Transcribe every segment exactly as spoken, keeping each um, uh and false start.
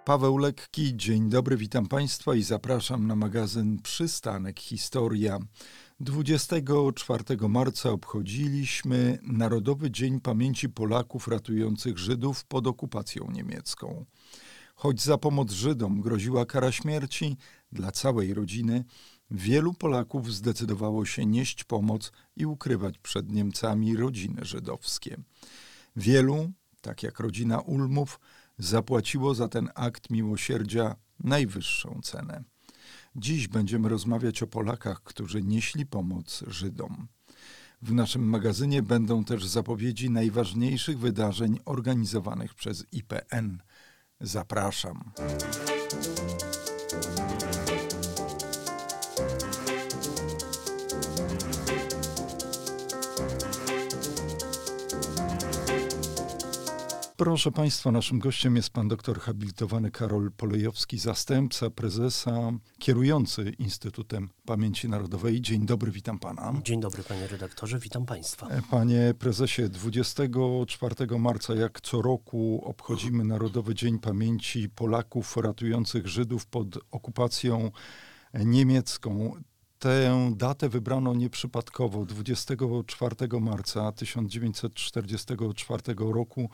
Paweł Lekki, dzień dobry, witam Państwa i zapraszam na magazyn Przystanek Historia. dwudziestego czwartego marca obchodziliśmy Narodowy Dzień Pamięci Polaków ratujących Żydów pod okupacją niemiecką. Choć za pomoc Żydom groziła kara śmierci dla całej rodziny, wielu Polaków zdecydowało się nieść pomoc i ukrywać przed Niemcami rodziny żydowskie. Wielu, tak jak rodzina Ulmów, zapłaciło za ten akt miłosierdzia najwyższą cenę. Dziś będziemy rozmawiać o Polakach, którzy nieśli pomoc Żydom. W naszym magazynie będą też zapowiedzi najważniejszych wydarzeń organizowanych przez I P N. Zapraszam. Proszę Państwa, naszym gościem jest pan doktor habilitowany Karol Polejowski, zastępca prezesa, kierujący Instytutem Pamięci Narodowej. Dzień dobry, witam pana. Dzień dobry, panie redaktorze, witam państwa. Panie prezesie, dwudziestego czwartego marca, jak co roku, obchodzimy Narodowy Dzień Pamięci Polaków ratujących Żydów pod okupacją niemiecką. Tę datę wybrano nieprzypadkowo. dwudziestego czwartego marca tysiąc dziewięćset czterdziestego czwartego roku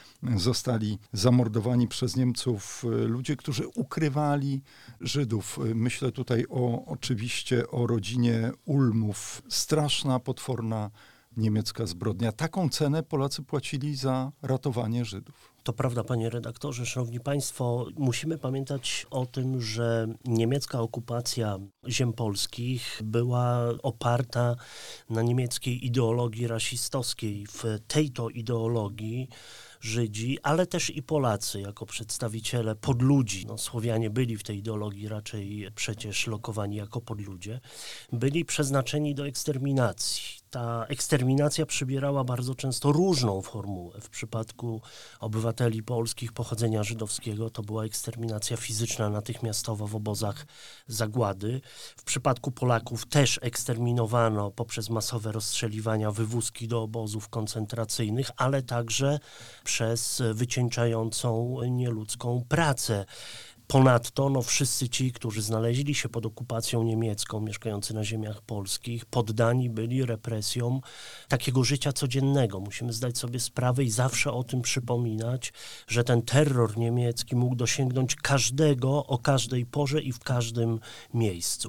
zostali zamordowani przez Niemców ludzie, którzy ukrywali Żydów. Myślę tutaj o, oczywiście o rodzinie Ulmów. Straszna, potworna niemiecka zbrodnia. Taką cenę Polacy płacili za ratowanie Żydów. To prawda, panie redaktorze, szanowni państwo, musimy pamiętać o tym, że niemiecka okupacja ziem polskich była oparta na niemieckiej ideologii rasistowskiej. W tej to ideologii Żydzi, ale też i Polacy jako przedstawiciele podludzi, no, Słowianie byli w tej ideologii raczej przecież lokowani jako podludzie, byli przeznaczeni do eksterminacji. Ta eksterminacja przybierała bardzo często różną formułę. W przypadku obywateli polskich pochodzenia żydowskiego to była eksterminacja fizyczna natychmiastowo w obozach zagłady. W przypadku Polaków też eksterminowano poprzez masowe rozstrzeliwania, wywózki do obozów koncentracyjnych, ale także przez wycieńczającą nieludzką pracę. Ponadto no, wszyscy ci, którzy znaleźli się pod okupacją niemiecką, mieszkający na ziemiach polskich, poddani byli represjom takiego życia codziennego. Musimy zdać sobie sprawę i zawsze o tym przypominać, że ten terror niemiecki mógł dosięgnąć każdego o każdej porze i w każdym miejscu.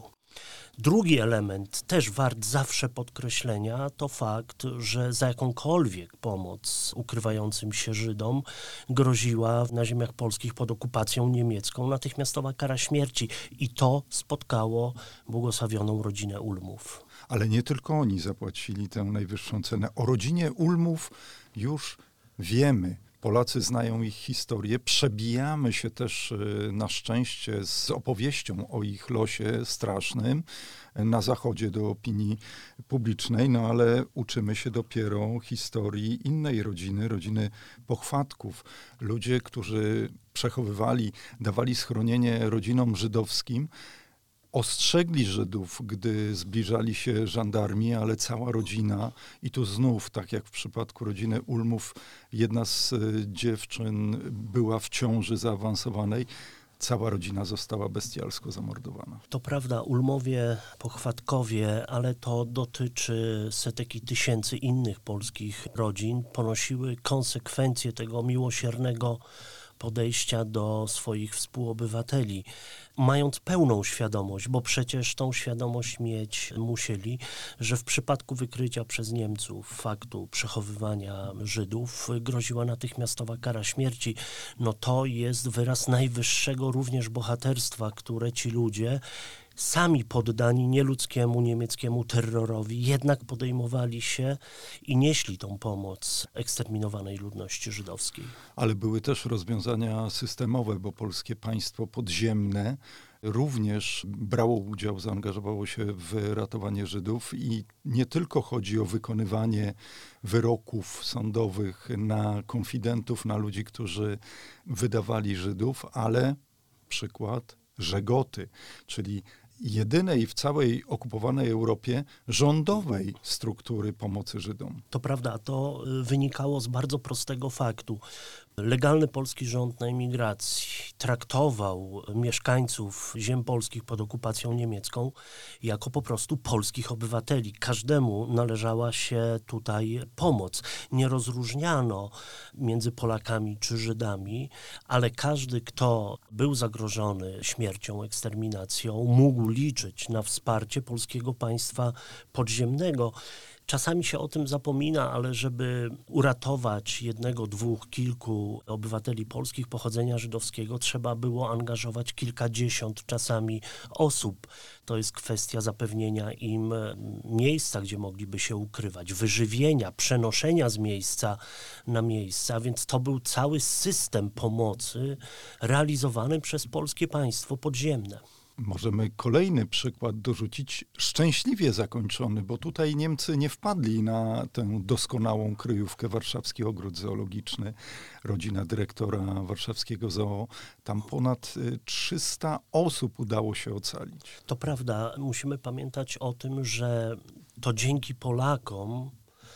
Drugi element, też wart zawsze podkreślenia, to fakt, że za jakąkolwiek pomoc ukrywającym się Żydom groziła na ziemiach polskich pod okupacją niemiecką natychmiastowa kara śmierci. I to spotkało błogosławioną rodzinę Ulmów. Ale nie tylko oni zapłacili tę najwyższą cenę. O rodzinie Ulmów już wiemy. Polacy znają ich historię. Przebijamy się też na szczęście z opowieścią o ich losie strasznym na zachodzie do opinii publicznej, no ale uczymy się dopiero historii innej rodziny, rodziny Pochwatków. Ludzie, którzy przechowywali, dawali schronienie rodzinom żydowskim, ostrzegli Żydów, gdy zbliżali się żandarmi, ale cała rodzina, i tu znów, tak jak w przypadku rodziny Ulmów, jedna z dziewczyn była w ciąży zaawansowanej, cała rodzina została bestialsko zamordowana. To prawda, Ulmowie, Pochwatkowie, ale to dotyczy setek i tysięcy innych polskich rodzin, ponosiły konsekwencje tego miłosiernego podejścia do swoich współobywateli, mając pełną świadomość, bo przecież tą świadomość mieć musieli, że w przypadku wykrycia przez Niemców faktu przechowywania Żydów groziła natychmiastowa kara śmierci. No to jest wyraz najwyższego również bohaterstwa, które ci ludzie sami poddani nieludzkiemu niemieckiemu terrorowi jednak podejmowali się i nieśli tą pomoc eksterminowanej ludności żydowskiej. Ale były też rozwiązania systemowe, bo polskie państwo podziemne również brało udział, zaangażowało się w ratowanie Żydów i nie tylko chodzi o wykonywanie wyroków sądowych na konfidentów, na ludzi, którzy wydawali Żydów, ale przykład Żegoty, czyli jedynej w całej okupowanej Europie rządowej struktury pomocy Żydom. To prawda, to wynikało z bardzo prostego faktu. Legalny polski rząd na emigracji traktował mieszkańców ziem polskich pod okupacją niemiecką jako po prostu polskich obywateli. Każdemu należała się tutaj pomoc. Nie rozróżniano między Polakami czy Żydami, ale każdy, kto był zagrożony śmiercią, eksterminacją, mógł liczyć na wsparcie polskiego państwa podziemnego. Czasami się o tym zapomina, ale żeby uratować jednego, dwóch, kilku obywateli polskich pochodzenia żydowskiego, trzeba było angażować kilkadziesiąt czasami osób. To jest kwestia zapewnienia im miejsca, gdzie mogliby się ukrywać, wyżywienia, przenoszenia z miejsca na miejsce, a więc to był cały system pomocy realizowany przez polskie państwo podziemne. Możemy kolejny przykład dorzucić, szczęśliwie zakończony, bo tutaj Niemcy nie wpadli na tę doskonałą kryjówkę Warszawski Ogród Zoologiczny, rodzina dyrektora warszawskiego zoo. Tam ponad trzysta osób udało się ocalić. To prawda, musimy pamiętać o tym, że to dzięki Polakom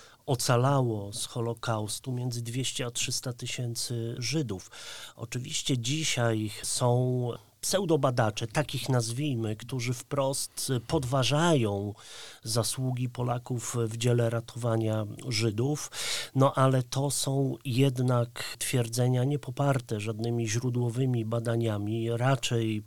ocalało z Holokaustu między dwieście a trzysta tysięcy Żydów. Oczywiście dzisiaj są pseudobadacze, takich nazwijmy, którzy wprost podważają zasługi Polaków w dziele ratowania Żydów, no ale to są jednak twierdzenia niepoparte żadnymi źródłowymi badaniami, raczej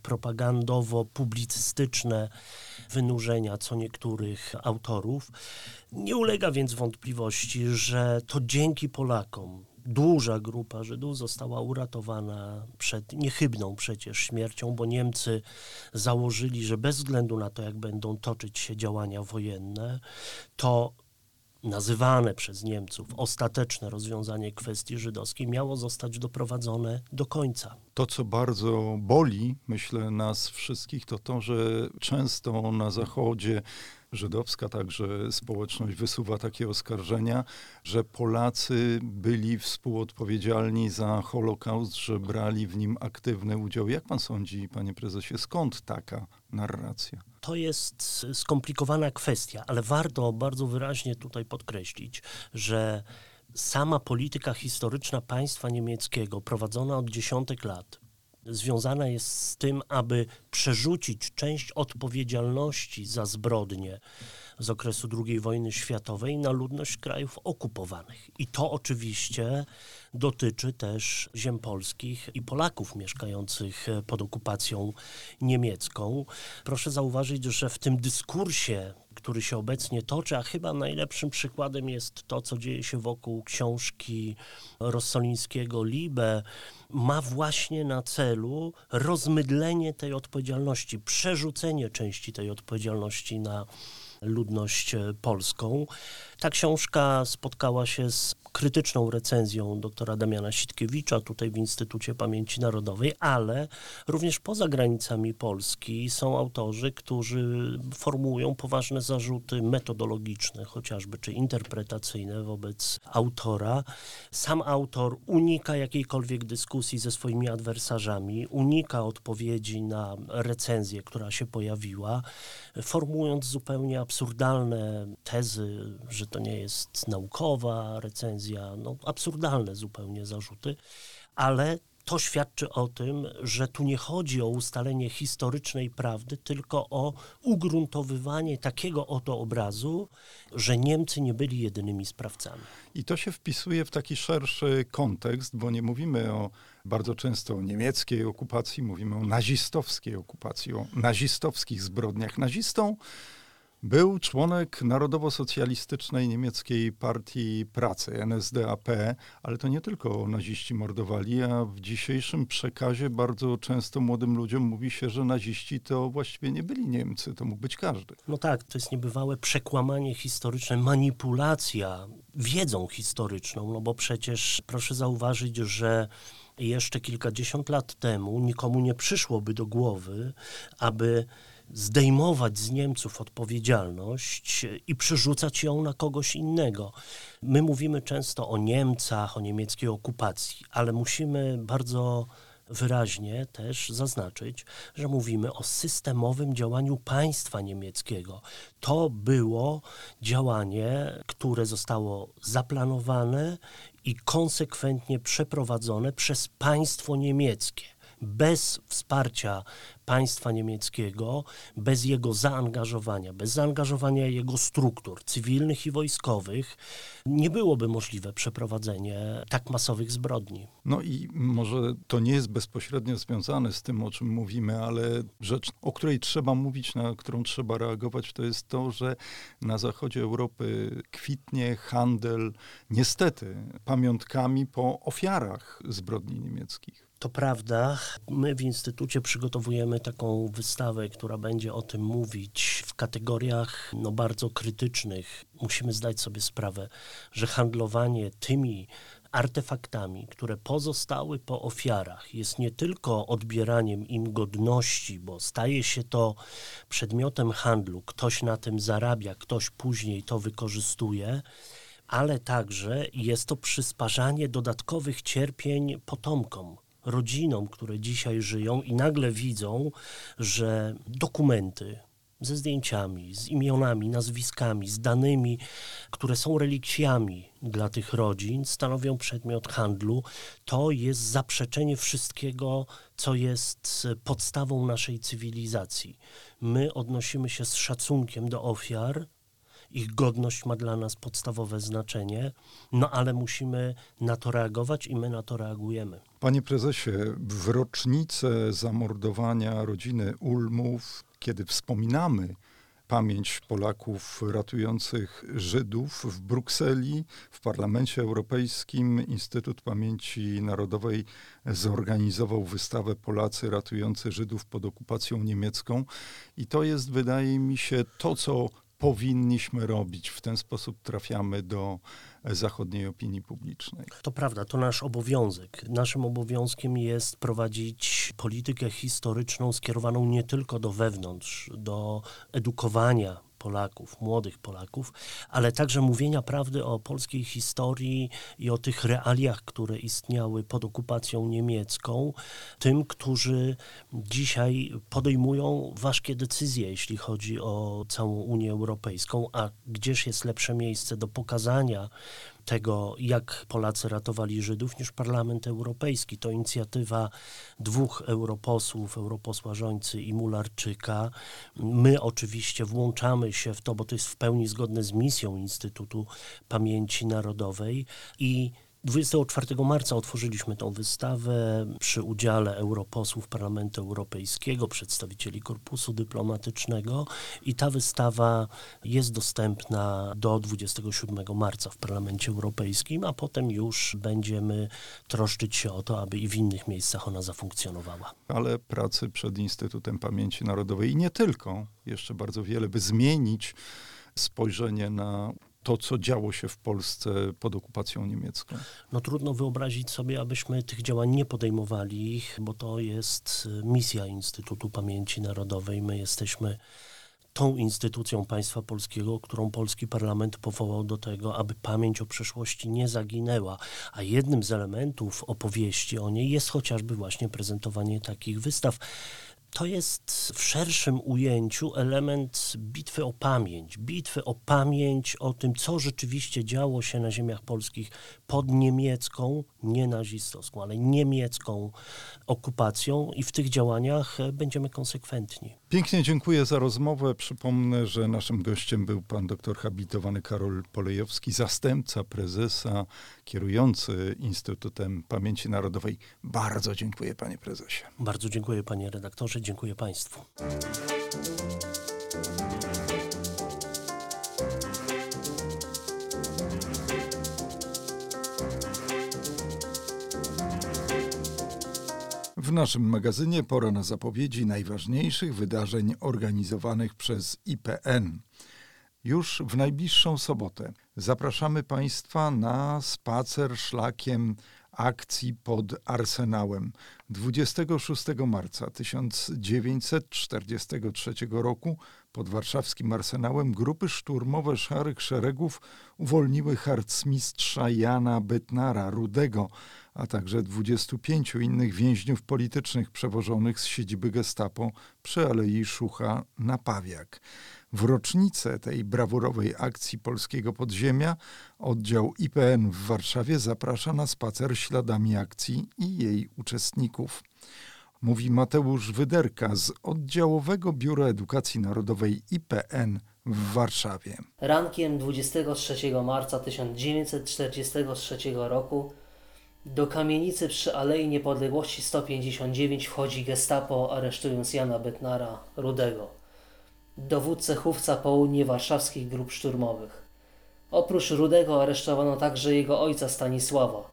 propagandowo-publicystyczne wynurzenia co niektórych autorów. Nie ulega więc wątpliwości, że to dzięki Polakom duża grupa Żydów została uratowana przed niechybną przecież śmiercią, bo Niemcy założyli, że bez względu na to, jak będą toczyć się działania wojenne, to nazywane przez Niemców ostateczne rozwiązanie kwestii żydowskiej miało zostać doprowadzone do końca. To, co bardzo boli, myślę, nas wszystkich, to to, że często na Zachodzie żydowska także społeczność wysuwa takie oskarżenia, że Polacy byli współodpowiedzialni za Holokaust, że brali w nim aktywny udział. Jak pan sądzi, panie prezesie, skąd taka narracja? To jest skomplikowana kwestia, ale warto bardzo wyraźnie tutaj podkreślić, że sama polityka historyczna państwa niemieckiego prowadzona od dziesiątek lat związana jest z tym, aby przerzucić część odpowiedzialności za zbrodnie z okresu drugiej wojny światowej na ludność krajów okupowanych. I to oczywiście dotyczy też ziem polskich i Polaków mieszkających pod okupacją niemiecką. Proszę zauważyć, że w tym dyskursie, który się obecnie toczy, a chyba najlepszym przykładem jest to, co dzieje się wokół książki Rossolińskiego Liebe, ma właśnie na celu rozmydlenie tej odpowiedzialności, przerzucenie części tej odpowiedzialności na ludność polską. Ta książka spotkała się z krytyczną recenzją doktora Damiana Sitkiewicza tutaj w Instytucie Pamięci Narodowej, ale również poza granicami Polski są autorzy, którzy formułują poważne zarzuty metodologiczne, chociażby, czy interpretacyjne wobec autora. Sam autor unika jakiejkolwiek dyskusji ze swoimi adwersarzami, unika odpowiedzi na recenzję, która się pojawiła, formułując zupełnie absurdalne tezy, że to nie jest naukowa recenzja, no absurdalne zupełnie zarzuty, ale to świadczy o tym, że tu nie chodzi o ustalenie historycznej prawdy, tylko o ugruntowywanie takiego oto obrazu, że Niemcy nie byli jedynymi sprawcami. I to się wpisuje w taki szerszy kontekst, bo nie mówimy o bardzo często o niemieckiej okupacji, mówimy o nazistowskiej okupacji, o nazistowskich zbrodniach. Nazistą był członek Narodowo-Socjalistycznej Niemieckiej Partii Pracy, N S D A P, ale to nie tylko naziści mordowali, a w dzisiejszym przekazie bardzo często młodym ludziom mówi się, że naziści to właściwie nie byli Niemcy, to mógł być każdy. No tak, to jest niebywałe przekłamanie historyczne, manipulacja wiedzą historyczną, no bo przecież proszę zauważyć, że jeszcze kilkadziesiąt lat temu nikomu nie przyszłoby do głowy, aby zdejmować z Niemców odpowiedzialność i przerzucać ją na kogoś innego. My mówimy często o Niemcach, o niemieckiej okupacji, ale musimy bardzo wyraźnie też zaznaczyć, że mówimy o systemowym działaniu państwa niemieckiego. To było działanie, które zostało zaplanowane i konsekwentnie przeprowadzone przez państwo niemieckie. Bez wsparcia państwa niemieckiego, bez jego zaangażowania, bez zaangażowania jego struktur cywilnych i wojskowych, nie byłoby możliwe przeprowadzenie tak masowych zbrodni. No i może to nie jest bezpośrednio związane z tym, o czym mówimy, ale rzecz, o której trzeba mówić, na którą trzeba reagować, to jest to, że na zachodzie Europy kwitnie handel, niestety, pamiątkami po ofiarach zbrodni niemieckich. To prawda. My w Instytucie przygotowujemy taką wystawę, która będzie o tym mówić w kategoriach no, bardzo krytycznych. Musimy zdać sobie sprawę, że handlowanie tymi artefaktami, które pozostały po ofiarach, jest nie tylko odbieraniem im godności, bo staje się to przedmiotem handlu. Ktoś na tym zarabia, ktoś później to wykorzystuje, ale także jest to przysparzanie dodatkowych cierpień potomkom, rodzinom, które dzisiaj żyją i nagle widzą, że dokumenty ze zdjęciami, z imionami, nazwiskami, z danymi, które są relikwiami dla tych rodzin, stanowią przedmiot handlu. To jest zaprzeczenie wszystkiego, co jest podstawą naszej cywilizacji. My odnosimy się z szacunkiem do ofiar, ich godność ma dla nas podstawowe znaczenie, no ale musimy na to reagować i my na to reagujemy. Panie prezesie, w rocznicę zamordowania rodziny Ulmów, kiedy wspominamy pamięć Polaków ratujących Żydów w Brukseli, w Parlamencie Europejskim Instytut Pamięci Narodowej zorganizował wystawę Polacy ratujący Żydów pod okupacją niemiecką i to jest, wydaje mi się, to, co powinniśmy robić. W ten sposób trafiamy do zachodniej opinii publicznej. To prawda, to nasz obowiązek. Naszym obowiązkiem jest prowadzić politykę historyczną skierowaną nie tylko do wewnątrz, do edukowania Polaków, młodych Polaków, ale także mówienia prawdy o polskiej historii i o tych realiach, które istniały pod okupacją niemiecką, tym, którzy dzisiaj podejmują ważkie decyzje, jeśli chodzi o całą Unię Europejską, a gdzież jest lepsze miejsce do pokazania tego, jak Polacy ratowali Żydów, niż Parlament Europejski. To inicjatywa dwóch europosłów, europosła Rzońcy i Mularczyka. My oczywiście włączamy się w to, bo to jest w pełni zgodne z misją Instytutu Pamięci Narodowej i dwudziestego czwartego marca otworzyliśmy tą wystawę przy udziale europosłów Parlamentu Europejskiego, przedstawicieli korpusu dyplomatycznego i ta wystawa jest dostępna do dwudziestego siódmego marca w Parlamencie Europejskim, a potem już będziemy troszczyć się o to, aby i w innych miejscach ona zafunkcjonowała. Ale pracy przed Instytutem Pamięci Narodowej i nie tylko, jeszcze bardzo wiele, by zmienić spojrzenie na to, co działo się w Polsce pod okupacją niemiecką. No trudno wyobrazić sobie, abyśmy tych działań nie podejmowali, bo to jest misja Instytutu Pamięci Narodowej. My jesteśmy tą instytucją państwa polskiego, którą polski parlament powołał do tego, aby pamięć o przeszłości nie zaginęła. A jednym z elementów opowieści o niej jest chociażby właśnie prezentowanie takich wystaw. To jest w szerszym ujęciu element bitwy o pamięć. Bitwy o pamięć o tym, co rzeczywiście działo się na ziemiach polskich pod niemiecką, nie nazistowską, ale niemiecką okupacją i w tych działaniach będziemy konsekwentni. Pięknie dziękuję za rozmowę. Przypomnę, że naszym gościem był pan doktor habilitowany Karol Polejowski, zastępca prezesa, kierujący Instytutem Pamięci Narodowej. Bardzo dziękuję, panie prezesie. Bardzo dziękuję, panie redaktorze. Dziękuję państwu. W naszym magazynie pora na zapowiedzi najważniejszych wydarzeń organizowanych przez I P N. Już w najbliższą sobotę zapraszamy państwa na spacer szlakiem akcji pod Arsenałem. dwudziestego szóstego marca tysiąc dziewięćset czterdziestego trzeciego roku pod warszawskim Arsenałem grupy szturmowe Szarych Szeregów uwolniły harcmistrza Jana Bytnara, Rudego, a także dwudziestu pięciu innych więźniów politycznych przewożonych z siedziby Gestapo przy Alei Szucha na Pawiak. W rocznicę tej brawurowej akcji polskiego podziemia oddział I P N w Warszawie zaprasza na spacer śladami akcji i jej uczestników. Mówi Mateusz Wyderka z Oddziałowego Biura Edukacji Narodowej I P N w Warszawie. Rankiem dwudziestego trzeciego marca tysiąc dziewięćset czterdziestego trzeciego roku do kamienicy przy Alei Niepodległości sto pięćdziesiąt dziewięć wchodzi Gestapo, aresztując Jana Bytnara, Rudego, dowódcę chówca południe warszawskich grup szturmowych. Oprócz Rudego aresztowano także jego ojca Stanisława.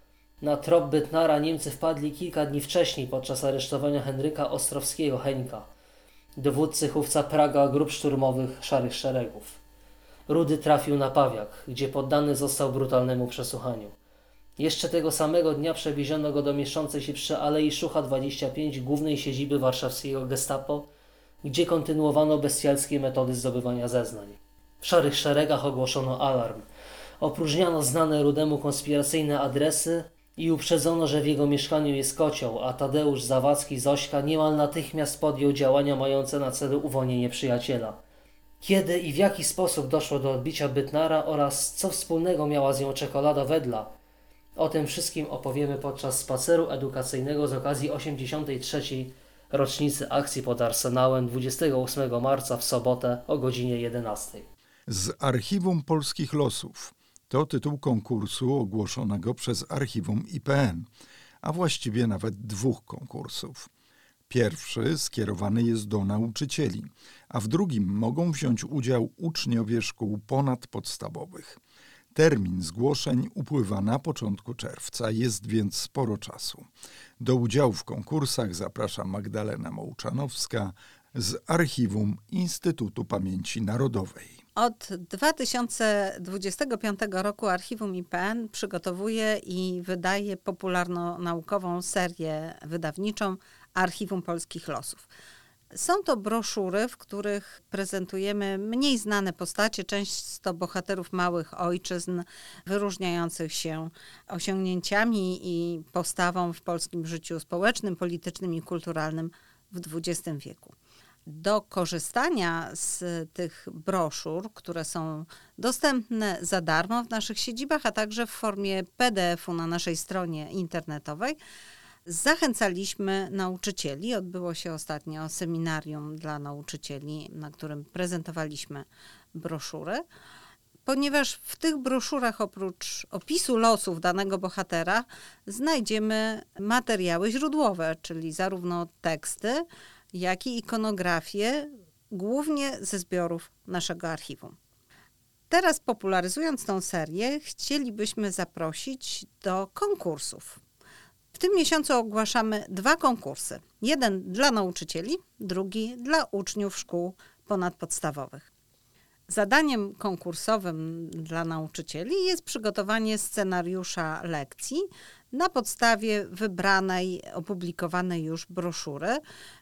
Na trop Bytnara Niemcy wpadli kilka dni wcześniej podczas aresztowania Henryka Ostrowskiego Heńka, dowódcy chówca Praga grup szturmowych Szarych Szeregów. Rudy trafił na Pawiak, gdzie poddany został brutalnemu przesłuchaniu. Jeszcze tego samego dnia przewieziono go do mieszczącej się przy Alei Szucha dwadzieścia pięć głównej siedziby warszawskiego Gestapo, gdzie kontynuowano bestialskie metody zdobywania zeznań. W Szarych Szeregach ogłoszono alarm. Opróżniano znane Rudemu konspiracyjne adresy i uprzedzono, że w jego mieszkaniu jest kocioł, a Tadeusz Zawadzki z Ośka niemal natychmiast podjął działania mające na celu uwolnienie przyjaciela. Kiedy i w jaki sposób doszło do odbicia Bytnara oraz co wspólnego miała z nią czekolada Wedla, o tym wszystkim opowiemy podczas spaceru edukacyjnego z okazji osiemdziesiątej trzeciej rocznicy akcji pod Arsenałem dwudziestego ósmego marca w sobotę o godzinie jedenastej. Z Archiwum Polskich Losów to tytuł konkursu ogłoszonego przez Archiwum I P N, a właściwie nawet dwóch konkursów. Pierwszy skierowany jest do nauczycieli, a w drugim mogą wziąć udział uczniowie szkół ponadpodstawowych. Termin zgłoszeń upływa na początku czerwca, jest więc sporo czasu. Do udziału w konkursach zaprasza Magdalena Mołczanowska z Archiwum Instytutu Pamięci Narodowej. Od dwa tysiące dwudziestego piątego roku Archiwum I P N przygotowuje i wydaje popularno-naukową serię wydawniczą Archiwum Polskich Losów. Są to broszury, w których prezentujemy mniej znane postacie, często bohaterów małych ojczyzn, wyróżniających się osiągnięciami i postawą w polskim życiu społecznym, politycznym i kulturalnym w dwudziestym wieku. Do korzystania z tych broszur, które są dostępne za darmo w naszych siedzibach, a także w formie P D F-u na naszej stronie internetowej, zachęcaliśmy nauczycieli. Odbyło się ostatnio seminarium dla nauczycieli, na którym prezentowaliśmy broszury, ponieważ w tych broszurach oprócz opisu losów danego bohatera znajdziemy materiały źródłowe, czyli zarówno teksty, jak i ikonografię, głównie ze zbiorów naszego archiwum. Teraz, popularyzując tą serię, chcielibyśmy zaprosić do konkursów. W tym miesiącu ogłaszamy dwa konkursy. Jeden dla nauczycieli, drugi dla uczniów szkół ponadpodstawowych. Zadaniem konkursowym dla nauczycieli jest przygotowanie scenariusza lekcji na podstawie wybranej, opublikowanej już broszury.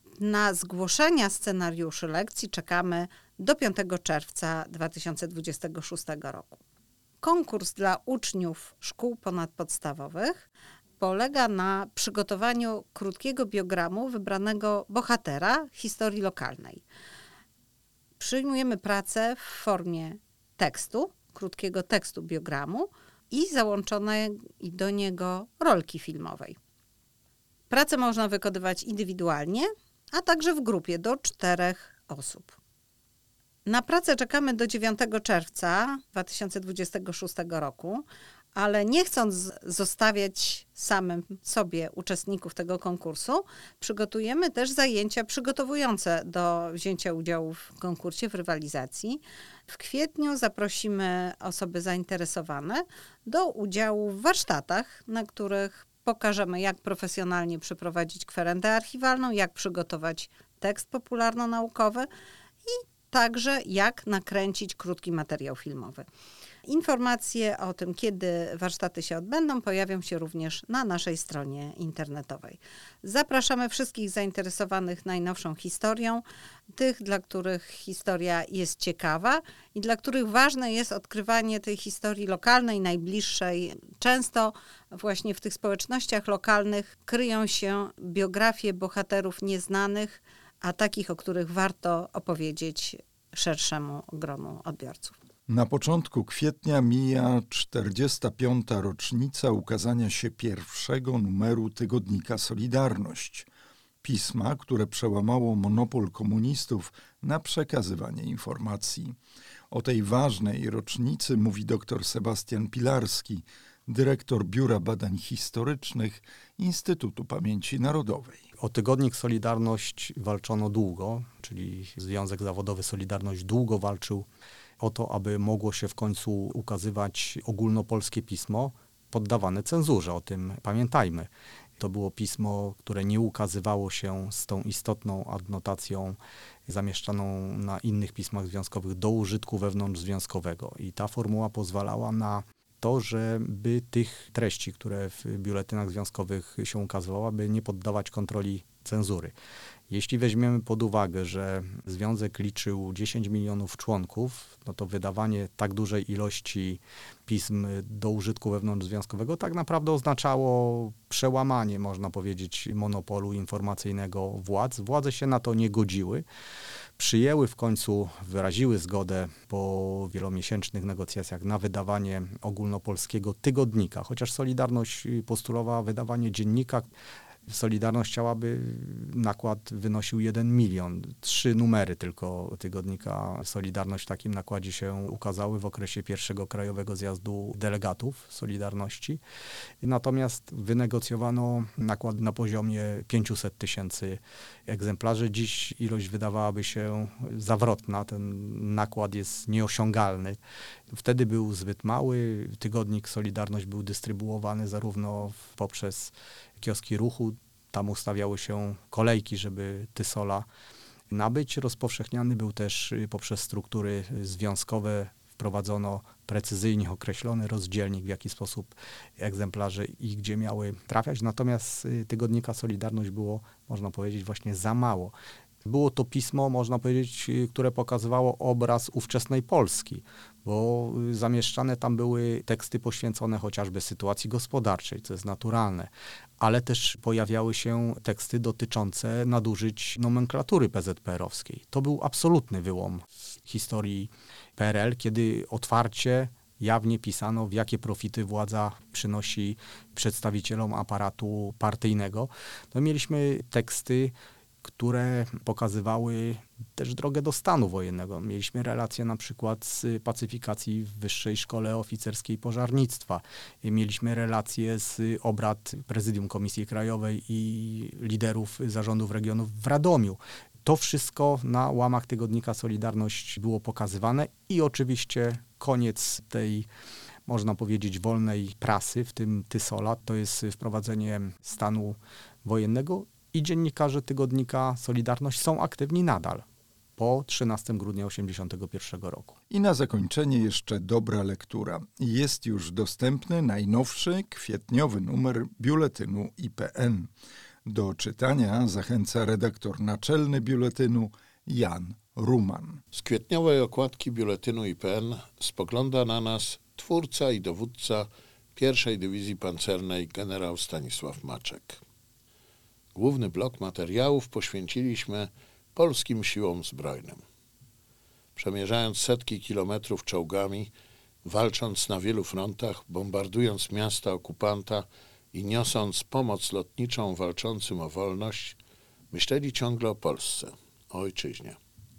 Na zgłoszenia scenariuszy lekcji czekamy do piątego czerwca dwa tysiące dwudziestego szóstego roku. Konkurs dla uczniów szkół ponadpodstawowych polega na przygotowaniu krótkiego biogramu wybranego bohatera historii lokalnej. Przyjmujemy pracę w formie tekstu, krótkiego tekstu biogramu i załączonej do niego rolki filmowej. Pracę można wykonywać indywidualnie, a także w grupie do czterech osób. Na pracę czekamy do dziewiątego czerwca dwa tysiące dwudziestego szóstego roku, ale nie chcąc zostawiać samym sobie uczestników tego konkursu, przygotujemy też zajęcia przygotowujące do wzięcia udziału w konkursie, w rywalizacji. W kwietniu zaprosimy osoby zainteresowane do udziału w warsztatach, na których pokażemy, jak profesjonalnie przeprowadzić kwerentę archiwalną, jak przygotować tekst popularno-naukowy i także jak nakręcić krótki materiał filmowy. Informacje o tym, kiedy warsztaty się odbędą, pojawią się również na naszej stronie internetowej. Zapraszamy wszystkich zainteresowanych najnowszą historią, tych, dla których historia jest ciekawa i dla których ważne jest odkrywanie tej historii lokalnej, najbliższej. Często właśnie w tych społecznościach lokalnych kryją się biografie bohaterów nieznanych, a takich, o których warto opowiedzieć szerszemu gronu odbiorców. Na początku kwietnia mija czterdziesta piąta rocznica ukazania się pierwszego numeru tygodnika Solidarność, pisma, które przełamało monopol komunistów na przekazywanie informacji. O tej ważnej rocznicy mówi dr Sebastian Pilarski, dyrektor Biura Badań Historycznych Instytutu Pamięci Narodowej. O tygodnik Solidarność walczono długo, czyli Związek Zawodowy Solidarność długo walczył o to, aby mogło się w końcu ukazywać ogólnopolskie pismo poddawane cenzurze. O tym pamiętajmy. To było pismo, które nie ukazywało się z tą istotną adnotacją zamieszczaną na innych pismach związkowych do użytku wewnątrzzwiązkowego. I ta formuła pozwalała na to, żeby tych treści, które w biuletynach związkowych się ukazywały, aby nie poddawać kontroli cenzury. Jeśli weźmiemy pod uwagę, że związek liczył dziesięć milionów członków, no to wydawanie tak dużej ilości pism do użytku wewnątrzzwiązkowego tak naprawdę oznaczało przełamanie, można powiedzieć, monopolu informacyjnego władz. Władze się na to nie godziły. Przyjęły w końcu, wyraziły zgodę po wielomiesięcznych negocjacjach na wydawanie ogólnopolskiego tygodnika, chociaż Solidarność postulowała wydawanie dziennika. Solidarność chciałaby, nakład wynosił jeden milion. Trzy numery tylko tygodnika Solidarność w takim nakładzie się ukazały w okresie pierwszego Krajowego Zjazdu Delegatów Solidarności. Natomiast wynegocjowano nakład na poziomie pięćset tysięcy egzemplarzy. Dziś ilość wydawałaby się zawrotna. Ten nakład jest nieosiągalny. Wtedy był zbyt mały. Tygodnik Solidarność był dystrybuowany zarówno poprzez kioski ruchu, tam ustawiały się kolejki, żeby Tysola nabyć. Rozpowszechniany był też poprzez struktury związkowe. Wprowadzono precyzyjnie określony rozdzielnik, w jaki sposób egzemplarze i gdzie miały trafiać. Natomiast tygodnika Solidarność było, można powiedzieć, właśnie za mało. Było to pismo, można powiedzieć, które pokazywało obraz ówczesnej Polski, bo zamieszczane tam były teksty poświęcone chociażby sytuacji gospodarczej, co jest naturalne, ale też pojawiały się teksty dotyczące nadużyć nomenklatury pe zet pe erowskiej. To był absolutny wyłom w historii P R L, kiedy otwarcie, jawnie pisano, w jakie profity władza przynosi przedstawicielom aparatu partyjnego. No, mieliśmy teksty, które pokazywały też drogę do stanu wojennego. Mieliśmy relacje na przykład z pacyfikacji w Wyższej Szkole Oficerskiej Pożarnictwa. Mieliśmy relacje z obrad Prezydium Komisji Krajowej i liderów zarządów regionów w Radomiu. To wszystko na łamach tygodnika Solidarność było pokazywane i oczywiście koniec tej, można powiedzieć, wolnej prasy, w tym Tysola, to jest wprowadzenie stanu wojennego. I dziennikarze tygodnika Solidarność są aktywni nadal po trzynastego grudnia tysiąc dziewięćset osiemdziesiątego pierwszego roku. I na zakończenie jeszcze dobra lektura. Jest już dostępny najnowszy kwietniowy numer biuletynu I P N. Do czytania zachęca redaktor naczelny biuletynu Jan Ruman. Z kwietniowej okładki biuletynu I P N spogląda na nas twórca i dowódca pierwszej Dywizji Pancernej generał Stanisław Maczek. Główny blok materiałów poświęciliśmy polskim siłom zbrojnym. Przemierzając setki kilometrów czołgami, walcząc na wielu frontach, bombardując miasta okupanta i niosąc pomoc lotniczą walczącym o wolność, myśleli ciągle o Polsce, o ojczyźnie.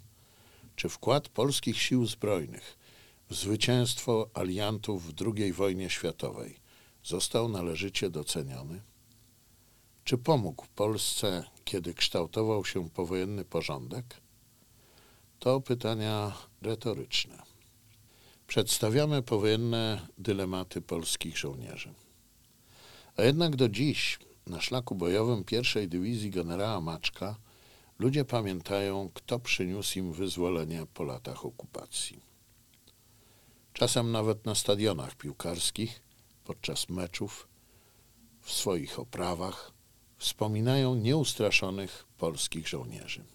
Czy wkład polskich sił zbrojnych w zwycięstwo aliantów w drugiej wojnie światowej został należycie doceniony? Czy pomógł Polsce, kiedy kształtował się powojenny porządek? To pytania retoryczne. Przedstawiamy powojenne dylematy polskich żołnierzy. A jednak do dziś na szlaku bojowym pierwszej Dywizji generała Maczka ludzie pamiętają, kto przyniósł im wyzwolenie po latach okupacji. Czasem nawet na stadionach piłkarskich, podczas meczów, w swoich oprawach wspominają nieustraszonych polskich żołnierzy.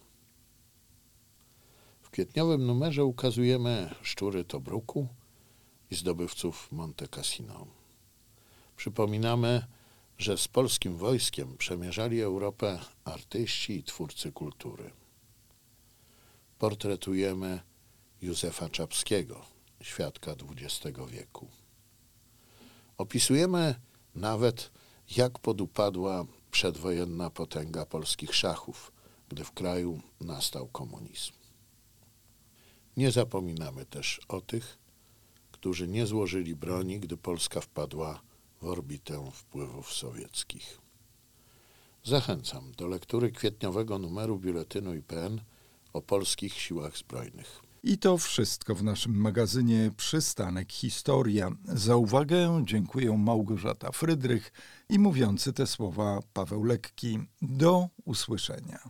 W kwietniowym numerze ukazujemy szczury Tobruku i zdobywców Monte Cassino. Przypominamy, że z polskim wojskiem przemierzali Europę artyści i twórcy kultury. Portretujemy Józefa Czapskiego, świadka dwudziestego wieku. Opisujemy nawet, jak podupadła przedwojenna potęga polskich szachów, gdy w kraju nastał komunizm. Nie zapominamy też o tych, którzy nie złożyli broni, gdy Polska wpadła w orbitę wpływów sowieckich. Zachęcam do lektury kwietniowego numeru Biuletynu I P N o polskich siłach zbrojnych. I to wszystko w naszym magazynie Przystanek Historia. Za uwagę dziękuję Małgorzata Frydrych i mówiący te słowa Paweł Lekki. Do usłyszenia.